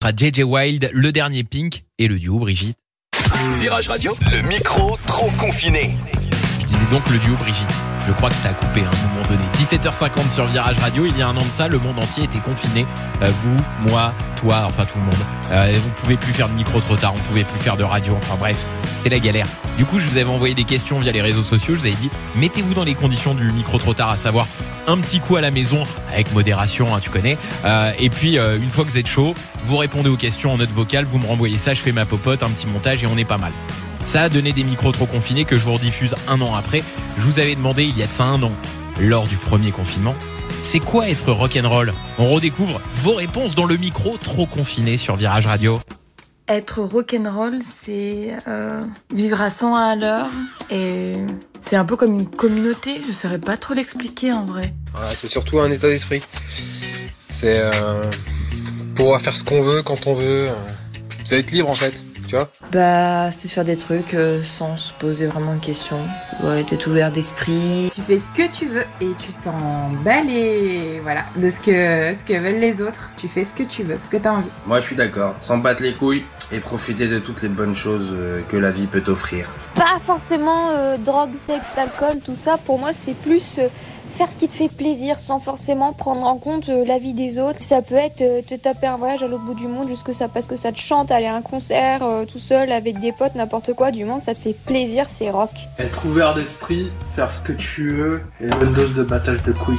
sera JJ Wild, le dernier Pink et le duo Brigitte. Virage Radio, le micro trop confiné. Je disais donc le duo Brigitte. Je crois que ça a coupé à un moment donné. 17h50 sur Virage Radio. Il y a un an de ça, le monde entier était confiné. Vous, moi, toi, enfin tout le monde. On pouvait plus faire de micro trop tard, on pouvait plus faire de radio. Enfin bref, c'était la galère. Du coup, je vous avais envoyé des questions via les réseaux sociaux. Je vous avais dit, mettez-vous dans les conditions du micro trop tard, à savoir un petit coup à la maison avec modération, hein, tu connais. Et puis, une fois que vous êtes chaud, vous répondez aux questions en note vocale, vous me renvoyez ça, je fais ma popote, un petit montage et on est pas mal. Ça a donné des micros trop confinés que je vous rediffuse un an après. Je vous avais demandé il y a de ça un an, lors du premier confinement, c'est quoi être rock'n'roll ? On redécouvre vos réponses dans le micro trop confiné sur Virage Radio. Être rock'n'roll, c'est vivre à 100 à l'heure et c'est un peu comme une communauté. Je saurais pas trop l'expliquer en vrai. Ouais, c'est surtout un état d'esprit. C'est pouvoir faire ce qu'on veut quand on veut. C'est être libre en fait, tu vois. C'est de faire des trucs sans se poser vraiment de questions. Ouais, t'es ouvert d'esprit. Tu fais ce que tu veux et tu t'en bats de ce que veulent les autres. Tu fais ce que tu veux, ce que t'as envie. Moi je suis d'accord, s'en battre les couilles et profiter de toutes les bonnes choses que la vie peut t'offrir. C'est pas forcément drogue, sexe, alcool, tout ça. Pour moi c'est plus faire ce qui te fait plaisir sans forcément prendre en compte la vie des autres. Ça peut être te taper un voyage à l'autre bout du monde parce que ça te chante, aller à un concert tout seul avec des potes, n'importe quoi, du moment que ça te fait plaisir, c'est rock. Être ouvert d'esprit, faire ce que tu veux et une bonne dose de battage de couilles.